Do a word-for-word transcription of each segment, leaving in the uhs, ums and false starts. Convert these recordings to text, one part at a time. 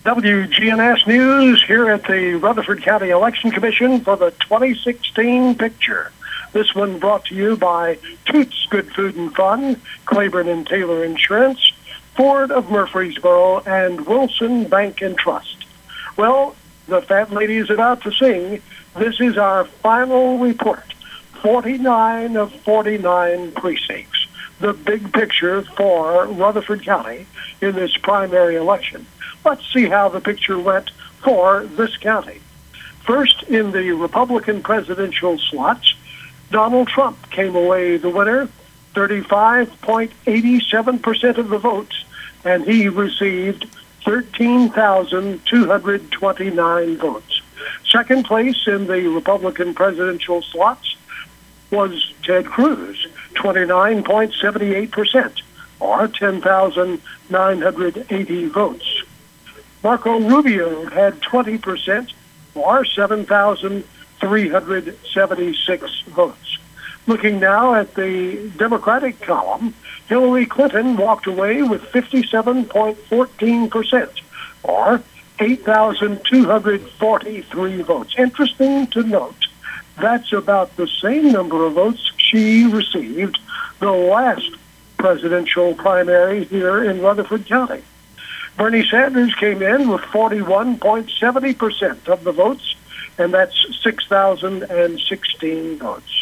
W G N S News here at the Rutherford County Election Commission for the twenty sixteen picture. This one brought to you by Toots Good Food and Fun, Claiborne and Taylor Insurance, Ford of Murfreesboro, and Wilson Bank and Trust. Well, the fat lady is about to sing. This is our final report. forty-nine of forty-nine precincts. The big picture for Rutherford County in this primary election. Let's see how the picture went for this county. First, in the Republican presidential slots, Donald Trump came away the winner, thirty-five point eight seven percent of the votes, and he received thirteen thousand two hundred twenty-nine votes. Second place in the Republican presidential slots was Ted Cruz, twenty-nine point seven eight percent, or ten thousand nine hundred eighty votes. Marco Rubio had twenty percent, or seven thousand three hundred seventy-six votes. Looking now at the Democratic column, Hillary Clinton walked away with fifty-seven point one four percent, or eight thousand two hundred forty-three votes. Interesting to note, that's about the same number of votes she received the last presidential primary here in Rutherford County. Bernie Sanders came in with forty-one point seven zero percent of the votes, and that's six thousand sixteen votes.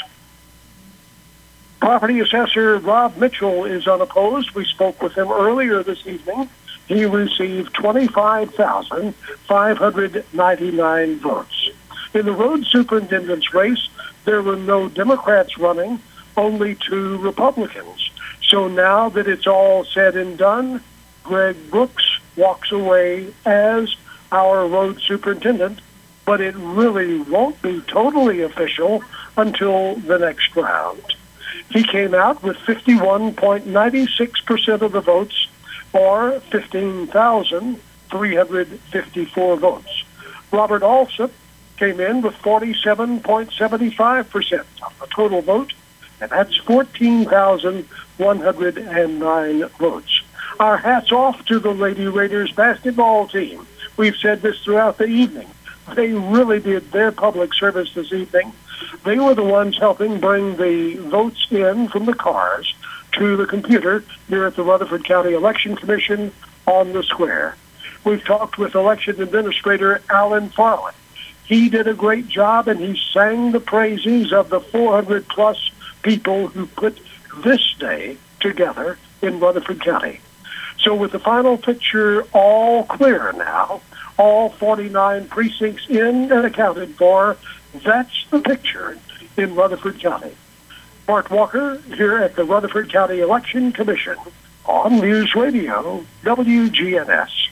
Property assessor Rob Mitchell is unopposed. We spoke with him earlier this evening. He received twenty-five thousand five hundred ninety-nine votes. In the road superintendent's race, there were no Democrats running, only two Republicans. So now that it's all said and done, Greg Brooks walks away as our road superintendent, but it really won't be totally official until the next round. He came out with fifty-one point nine six percent of the votes, or fifteen thousand three hundred fifty-four votes. Robert Alsop came in with forty-seven point seven five percent of the total vote, and that's fourteen thousand one hundred nine votes. Our hats off to the Lady Raiders basketball team. We've said this throughout the evening. They really did their public service this evening. They were the ones helping bring the votes in from the cars to the computer here at the Rutherford County Election Commission on the square. We've talked with Election Administrator Alan Farley. He did a great job, and he sang the praises of the four hundred plus people who put this day together in Rutherford County. So with the final picture all clear now, all forty-nine precincts in and accounted for, that's the picture in Rutherford County. Bart Walker here at the Rutherford County Election Commission on News Radio W G N S.